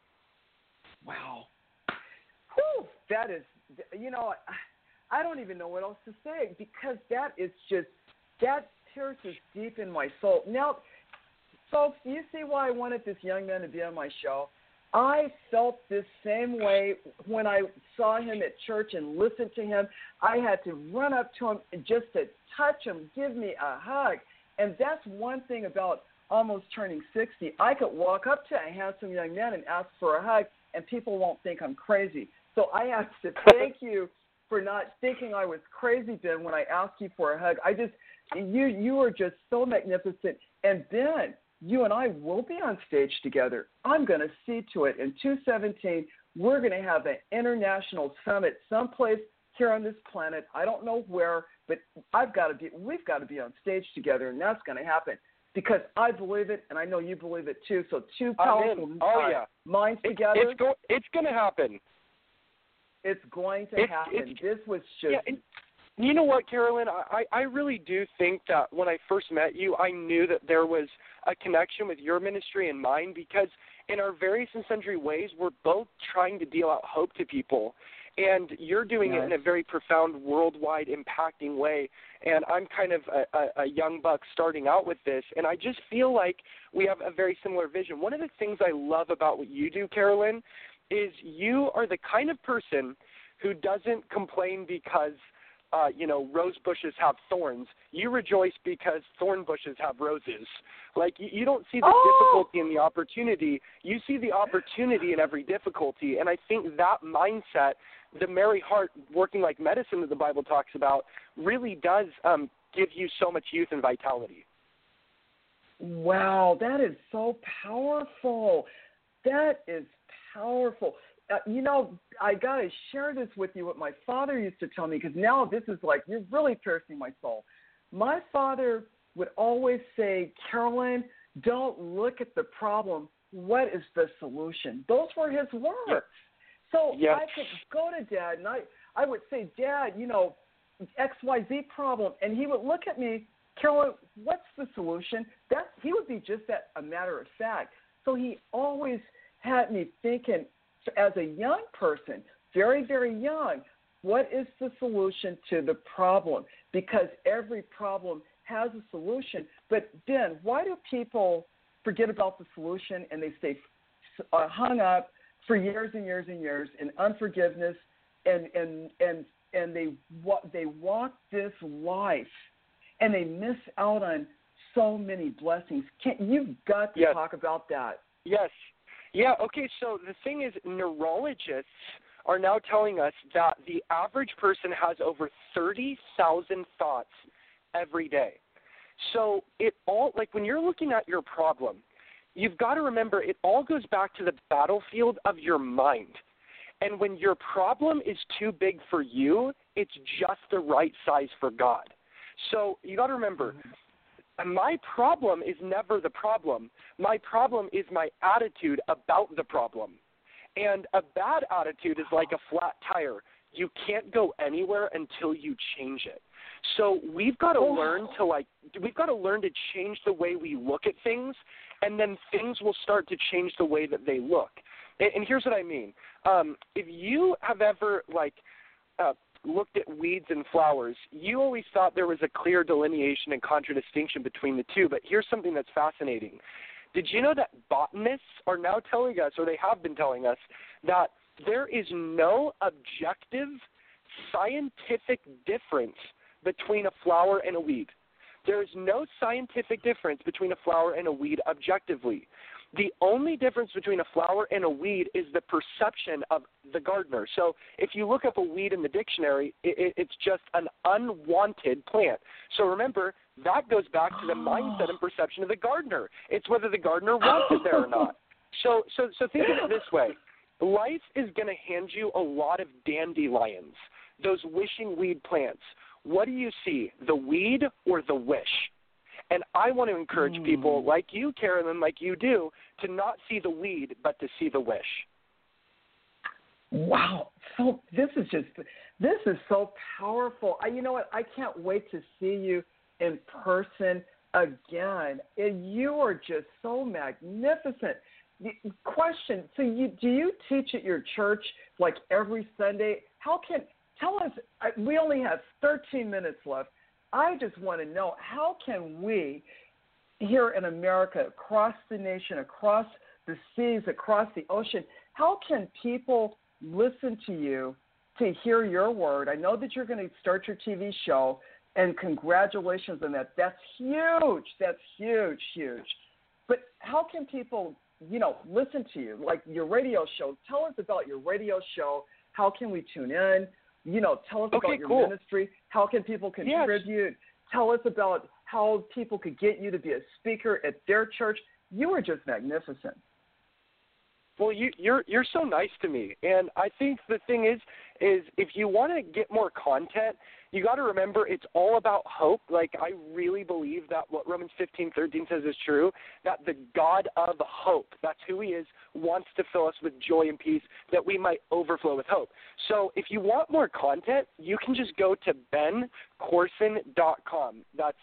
Wow. Whew, that is, you know, I don't even know what else to say, because that is just, that pierces deep in my soul. Now, folks, you see why I wanted this young man to be on my show? I felt this same way when I saw him at church and listened to him. I had to run up to him just to touch him, give me a hug. And that's one thing about almost turning 60. I could walk up to a handsome young man and ask for a hug, and people won't think I'm crazy. So I have to thank you for not thinking I was crazy, Ben, when I asked you for a hug. You are just so magnificent. And Ben, you and I will be on stage together. I'm going to see to it. In 2017, we're going to have an international summit someplace here on this planet. I don't know where, but we've got to be on stage together, and that's going to happen, because I believe it, and I know you believe it too. So two powerful minds together. It's going to happen. It's going to happen. This was just... Yeah, you know what, Carolyn? I really do think that when I first met you, I knew that there was a connection with your ministry and mine, because in our various and sundry ways, we're both trying to deal out hope to people. And you're doing it in a very profound, worldwide, impacting way. And I'm kind of a young buck starting out with this. And I just feel like we have a very similar vision. One of the things I love about what you do, Carolyn, is you are the kind of person who doesn't complain because rose bushes have thorns. You rejoice because thorn bushes have roses. Like, you don't see the difficulty in the opportunity. You see the opportunity in every difficulty. And I think that mindset, the merry heart working like medicine that the Bible talks about, really does give you so much youth and vitality. Wow, that is so powerful. That is powerful. I got to share this with you, what my father used to tell me, because now this is like, you're really piercing my soul. My father would always say, Carolyn, don't look at the problem. What is the solution? Those were his words. Yep. So I could go to Dad, and I would say, Dad, XYZ problem. And he would look at me, Carolyn, what's the solution? He would be just that, a matter of fact. So he always had me thinking, as a young person, very, very young, what is the solution to the problem? Because every problem has a solution. But Ben, why do people forget about the solution and they stay hung up for years and years and years in unforgiveness, and they walk this life and they miss out on so many blessings? You've got to talk about that. Yes. Yeah, okay, so the thing is, neurologists are now telling us that the average person has over 30,000 thoughts every day. So when you're looking at your problem, you've got to remember it all goes back to the battlefield of your mind. And when your problem is too big for you, it's just the right size for God. So you got to remember, my problem is never the problem. My problem is my attitude about the problem. And a bad attitude is like a flat tire. You can't go anywhere until you change it. So we've got to learn to change the way we look at things, and then things will start to change the way that they look. And here's what I mean. If you have ever looked at weeds and flowers, you always thought there was a clear delineation and contradistinction between the two. But here's something that's fascinating. Did you know that botanists are now telling us, or they have been telling us, that there is no objective scientific difference between a flower and a weed? There is no scientific difference between a flower and a weed objectively. The only difference between a flower and a weed is the perception of the gardener. So if you look up a weed in the dictionary, it's just an unwanted plant. So remember, that goes back to the mindset and perception of the gardener. It's whether the gardener wants it there or not. So think of it this way. Life is going to hand you a lot of dandelions, those wishing weed plants. What do you see, the weed or the wish? And I want to encourage people like you, Carolyn, like you do, to not see the weed, but to see the wish. Wow. So this is so powerful. You know what? I can't wait to see you in person again. And you are just so magnificent. Question, so do you teach at your church like every Sunday? Tell us, we only have 13 minutes left. I just want to know, how can we here in America, across the nation, across the seas, across the ocean, how can people listen to you to hear your word? I know that you're going to start your TV show, and congratulations on that. That's huge. That's huge, huge. But how can people, listen to you, like your radio show? Tell us about your radio show. How can we tune in? Tell us about your ministry. How can people contribute? Yes. Tell us about how people could get you to be a speaker at their church. You are just magnificent. Well, you're so nice to me, and I think the thing is if you want to get more content, you got to remember it's all about hope. Like, I really believe that what Romans 15:13 says is true, that the God of hope, that's who he is, wants to fill us with joy and peace, that we might overflow with hope. So if you want more content, you can just go to bencourson.com. That's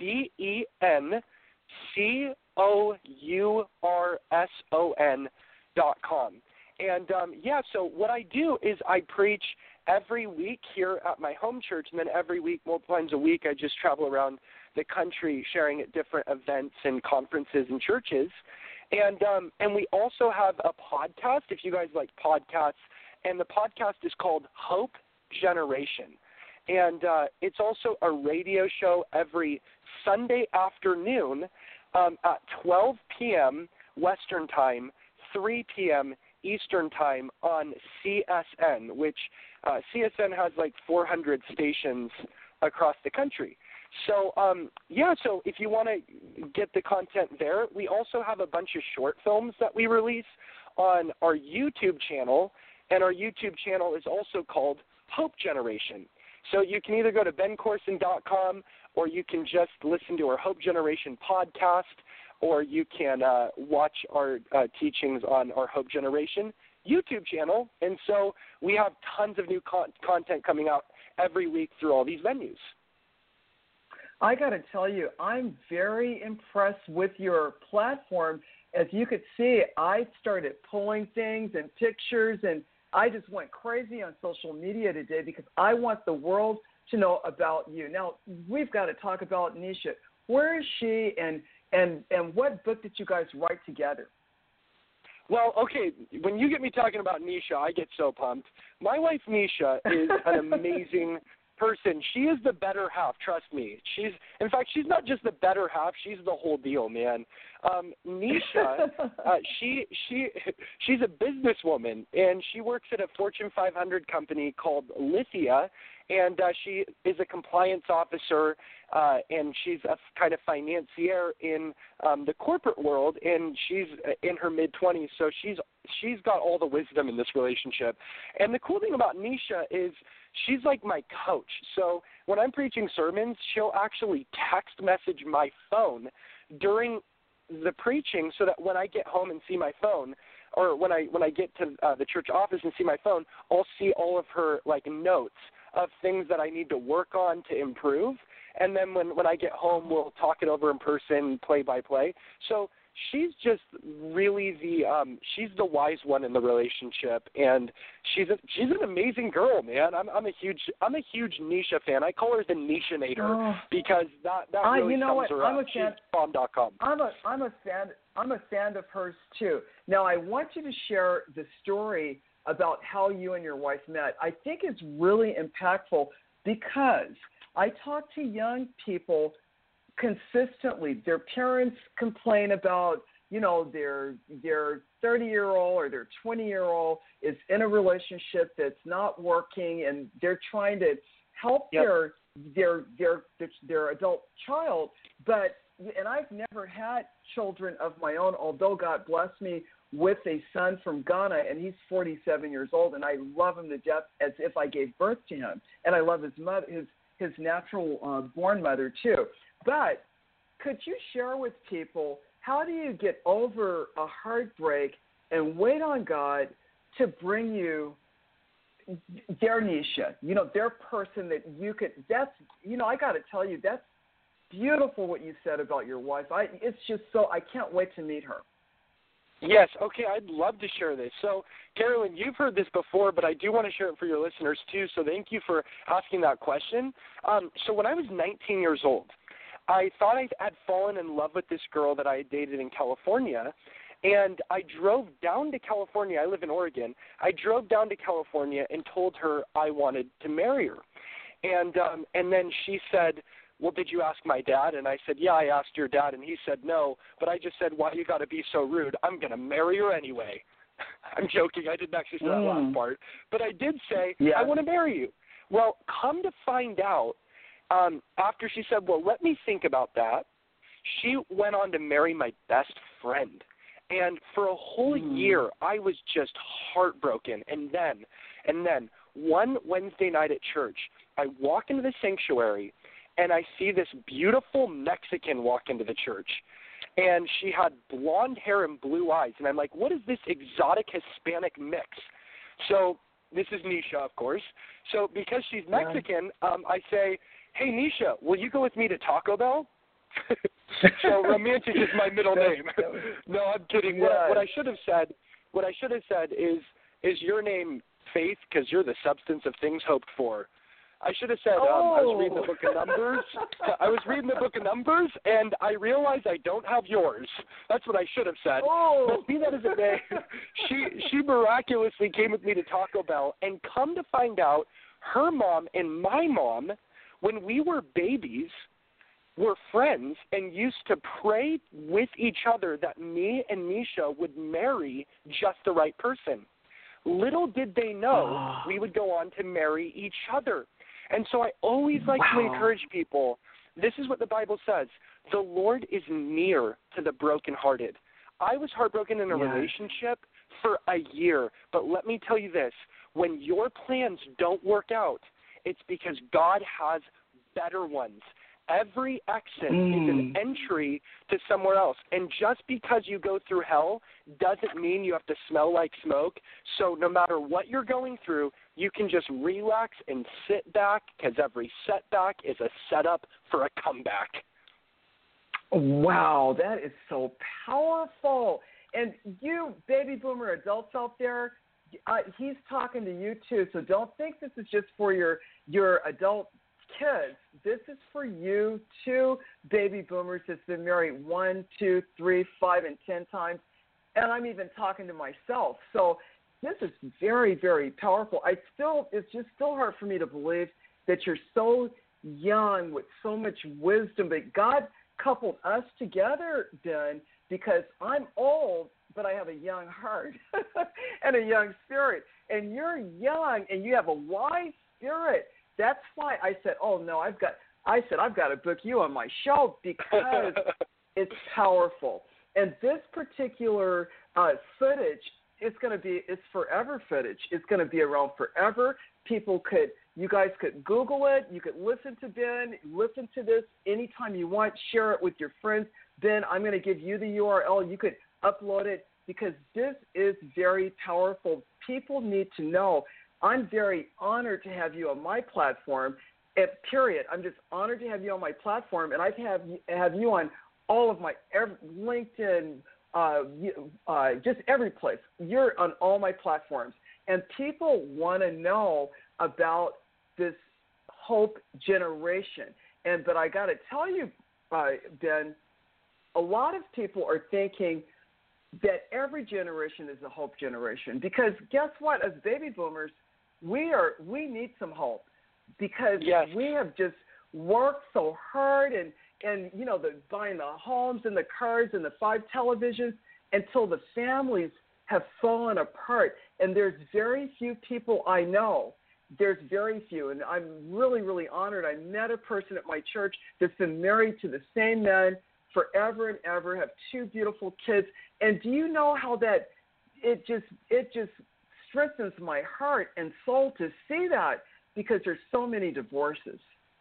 BenCourson.com. And, so what I do is I preach every week here at my home church, and then every week, multiple times a week, I just travel around the country sharing at different events and conferences and churches. And we also have a podcast, if you guys like podcasts, and the podcast is called Hope Generation. And it's also a radio show every Sunday afternoon at 12 p.m. Western Time, 3 p.m. Eastern Time on CSN, which CSN has like 400 stations across the country. So, so if you want to get the content there, we also have a bunch of short films that we release on our YouTube channel, and our YouTube channel is also called Hope Generation. So you can either go to bencourson.com, or you can just listen to our Hope Generation podcast, or you can watch our teachings on our Hope Generation YouTube channel. And so we have tons of new content coming out every week through all these venues. I got to tell you, I'm very impressed with your platform. As you could see, I started pulling things and pictures, and I just went crazy on social media today because I want the world to know about you. Now, we've got to talk about Nisha. Where is she, and what book did you guys write together? Well, okay, when you get me talking about Nisha, I get so pumped. My wife, Nisha, is an amazing person. She is the better half, trust me. In fact, she's not just the better half, she's the whole deal, man. Nisha, she's a businesswoman, and she works at a Fortune 500 company called Lithia, and she is a compliance officer, and she's a kind of financier in the corporate world, and she's in her mid-20s, so she's got all the wisdom in this relationship. And the cool thing about Nisha is she's like my coach. So when I'm preaching sermons, she'll actually text message my phone during the preaching so that when I get home and see my phone, or when I get to the church office and see my phone, I'll see all of her like notes of things that I need to work on to improve. And then when I get home, we'll talk it over in person, play by play. So she's just really she's the wise one in the relationship, and she's an amazing girl, man. I'm a huge Nisha fan. I call her the Nishanator because that really sums her up. She's bomb.com. I'm a fan of hers too. Now I want you to share the story about how you and your wife met. I think it's really impactful because I talk to young people consistently. Their parents complain about, their 30-year-old or their 20-year-old is in a relationship that's not working, and they're trying to help their adult child. And I've never had children of my own, although God blessed me with a son from Ghana, and he's 47 years old, and I love him to death as if I gave birth to him. And I love his mother, his natural born mother too. But could you share with people, how do you get over a heartbreak and wait on God to bring you their Nisha, their person that you could, I got to tell you, that's beautiful what you said about your wife. It's just I can't wait to meet her. Yes, okay, I'd love to share this. So, Carolyn, you've heard this before, but I do want to share it for your listeners too, so thank you for asking that question. So when I was 19 years old, I thought I had fallen in love with this girl that I had dated in California, and I drove down to California. I live in Oregon. I drove down to California and told her I wanted to marry her. And then she said, well, did you ask my dad? And I said, yeah, I asked your dad. And he said, no. But I just said, why you got to be so rude? I'm going to marry her anyway. I'm joking. I didn't actually say that last part. But I did say, I want to marry you. Well, come to find out, after she said, well, let me think about that, she went on to marry my best friend. And for a whole year, I was just heartbroken. And then one Wednesday night at church, I walk into the sanctuary, and I see this beautiful Mexican walk into the church. And she had blonde hair and blue eyes. And I'm like, what is this exotic Hispanic mix? So this is Nisha, of course. So because she's Mexican, I say, hey, Nisha, will you go with me to Taco Bell? So romantic is my middle name. No, I'm kidding. What I should have said is your name Faith, because you're the substance of things hoped for. I should have said I was reading the book of Numbers. I was reading the book of Numbers, and I realized I don't have yours. That's what I should have said. But be that as it may, she miraculously came with me to Taco Bell, and come to find out, her mom and my mom, when we were babies, were friends and used to pray with each other that me and Nisha would marry just the right person. Little did they know we would go on to marry each other. And so I always like to encourage people, this is what the Bible says, the Lord is near to the brokenhearted. I was heartbroken in a relationship for a year, but let me tell you this, when your plans don't work out, it's because God has better ones. Every exit is an entry to somewhere else. And just because you go through hell doesn't mean you have to smell like smoke. So no matter what you're going through, you can just relax and sit back, because every setback is a setup for a comeback. Wow, that is so powerful. And you, baby boomer adults out there, he's talking to you too. So don't think this is just for your adult kids. This is for you too, baby boomers that's been married 1, 2, 3, 5, and 10 times. And I'm even talking to myself. So this is very, very powerful. It's just still hard for me to believe that you're so young with so much wisdom, but God coupled us together, Ben, because I'm old, but I have a young heart and a young spirit. And you're young and you have a wise spirit. That's why I said, I've got to book you on my show, because it's powerful. And this particular footage, it's forever footage. It's going to be around forever. You guys could Google it. You could listen to Ben, listen to this anytime you want. Share it with your friends. Ben, I'm going to give you the URL. You could upload it because this is very powerful. People need to know. I'm very honored to have you on my platform. Period. I'm just honored to have you on my platform, and I have you on all of my LinkedIn, just every place. You're on all my platforms, and people want to know about this hope generation. But I got to tell you, Ben, a lot of people are thinking that every generation is a hope generation, because guess what? As baby boomers, we need some hope, because we have just worked so hard and buying the homes and the cars and the 5 televisions until the families have fallen apart. And there's very few people I know. There's very few. And I'm really, really honored. I met a person at my church that's been married to the same man forever and ever, have 2 beautiful kids. And do you know how that it just strengthens my heart and soul to see that, because there's so many divorces.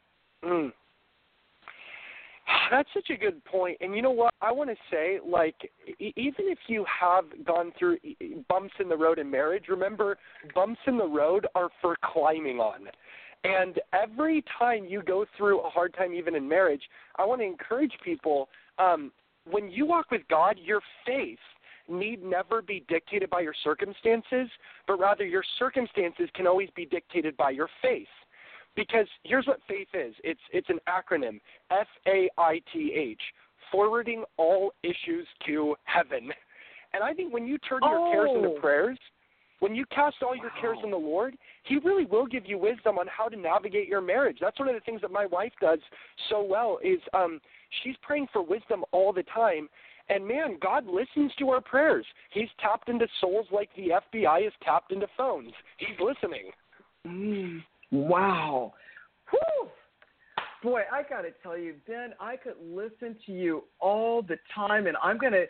That's such a good point. And you know what? I want to say, like, even if you have gone through bumps in the road in marriage, remember, bumps in the road are for climbing on. And every time you go through a hard time, even in marriage, I want to encourage people, when you walk with God, your faith need never be dictated by your circumstances, but rather your circumstances can always be dictated by your faith. Because here's what faith is. It's an acronym, FAITH, forwarding all issues to heaven. And I think when you turn your cares into prayers, when you cast all your cares on the Lord, he really will give you wisdom on how to navigate your marriage. That's one of the things that my wife does so well is she's praying for wisdom all the time. And, man, God listens to our prayers. He's tapped into souls like the FBI is tapped into phones. He's listening. Wow. Whew. Boy, I got to tell you, Ben, I could listen to you all the time, and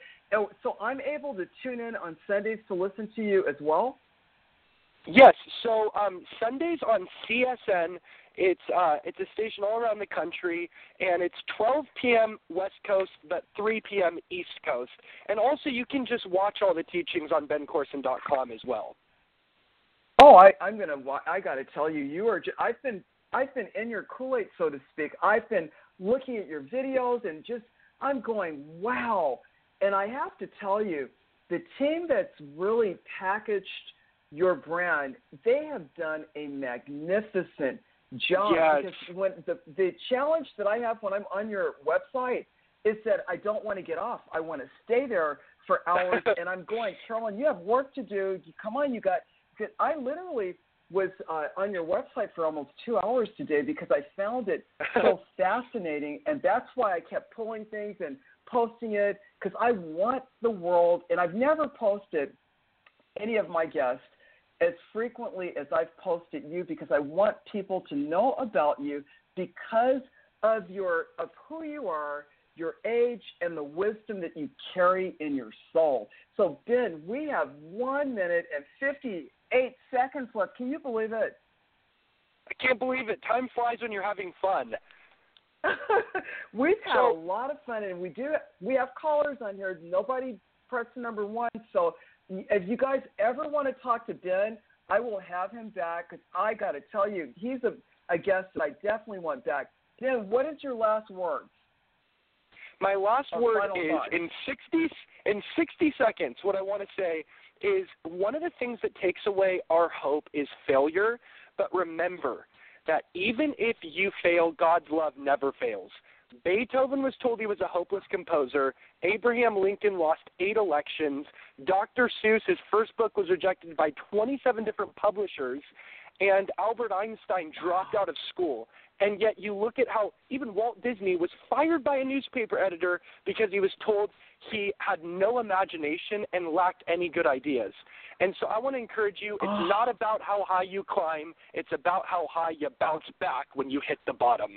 so I'm able to tune in on Sundays to listen to you as well? Yes. So Sundays on CSN, it's a station all around the country, and it's 12 p.m. West Coast, but 3 p.m. East Coast. And also you can just watch all the teachings on bencorson.com as well. Oh, I got to tell you, I've been in your Kool-Aid, so to speak. I've been looking at your videos and I'm going, wow. And I have to tell you, the team that's really packaged your brand, they have done a magnificent job. Yes. Because when the challenge that I have when I'm on your website is that I don't want to get off. I want to stay there for hours. And I'm going, Carolyn, you have work to do. Come on, I literally was on your website for almost 2 hours today because I found it so fascinating, and that's why I kept pulling things and posting it, because I want the world, and I've never posted any of my guests as frequently as I've posted you, because I want people to know about you because of who you are, your age, and the wisdom that you carry in your soul. So, Ben, we have 1 minute and 58 seconds left. Can you believe it? I can't believe it. Time flies when you're having fun. We've had a lot of fun, and we have callers on here. Nobody pressed number 1. So if you guys ever want to talk to Ben, I will have him back, because I got to tell you, he's a guest that I definitely want back. Ben, what is your last word? My last word is, in 60 seconds, what I want to say is one of the things that takes away our hope is failure. But remember that even if you fail, God's love never fails. Beethoven was told he was a hopeless composer. Abraham Lincoln lost 8 elections. Dr. Seuss, his first book was rejected by 27 different publishers. And Albert Einstein dropped out of school. And yet you look at how even Walt Disney was fired by a newspaper editor because he was told he had no imagination and lacked any good ideas. And so I want to encourage you, it's not about how high you climb. It's about how high you bounce back when you hit the bottom.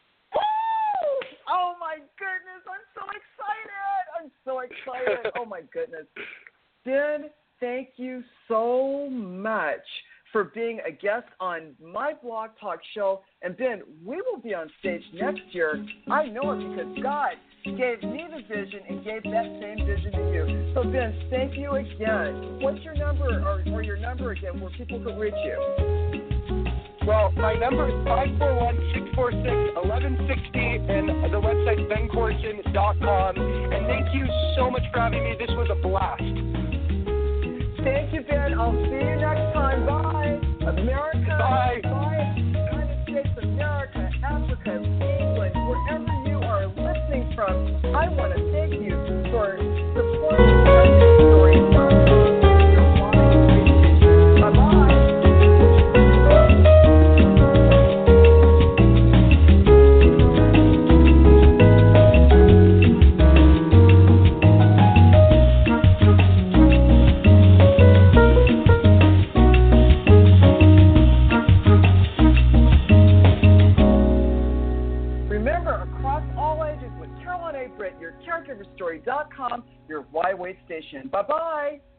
Oh, my goodness. I'm so excited. Oh, my goodness. Ben, thank you so much for being a guest on my Blog Talk show. And Ben, we will be on stage next year. I know it because God gave me the vision and gave that same vision to you. So Ben, thank you again. What's your number or your number again where people can reach you? Well, my number is 541-646-1160, and the website bencorson.com. And thank you so much for having me. This was a blast. Thank you, Ben. I'll see you next time. Bye. America. Bye. Bye. United States of America, Africa, England, wherever you are listening from, I want to thank you for supporting Justice Story. Bye-bye. Your caregiverstory.com, your YWAY station. Bye-bye.